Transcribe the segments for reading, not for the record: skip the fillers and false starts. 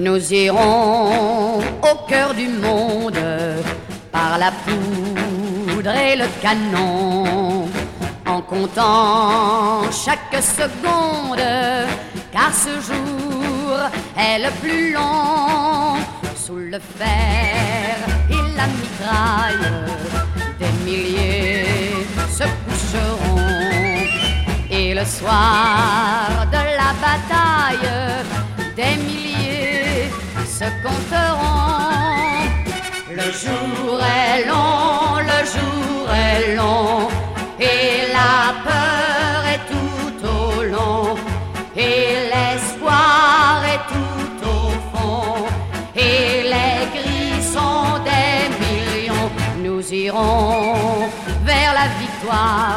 Nous irons au cœur du monde par la poudre et le canon, en comptant chaque seconde, car ce jour est le plus long. Sous le fer et la mitraille, des milliers se coucheront, et le soir de la bataille, des milliers se compteront. Le jour est long, le jour est long, et la peur est tout au long, et l'espoir est tout au fond, et les cris sont des millions. Nous irons vers la victoire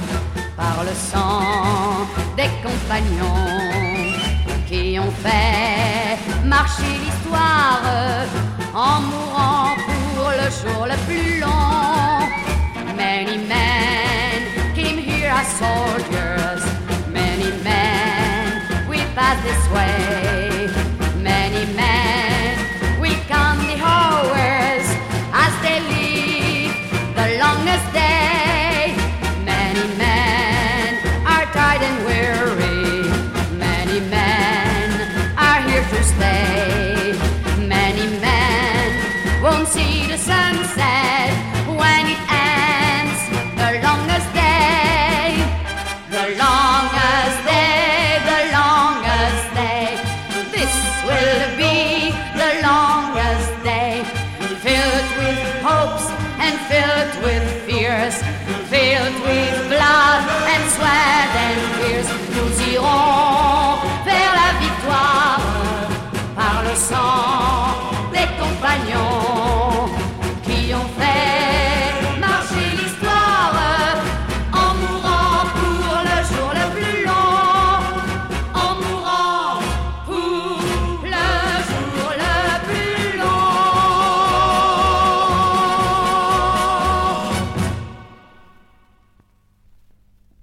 par le sang des compagnons qui ont fait marcher l'histoire en mourant pour le jour le plus long. Many men came here as soldiers, many men will pass this way, many men will come the hours as they live the longest day. Many men are tired and weary, many men are here to stay, many men won't see the sunset when it ends. The longest day, the longest day, the longest day. This will be the longest day, filled with hopes and filled with fears, filled with blood and sweat and tears. Nous irons vers la victoire par le sang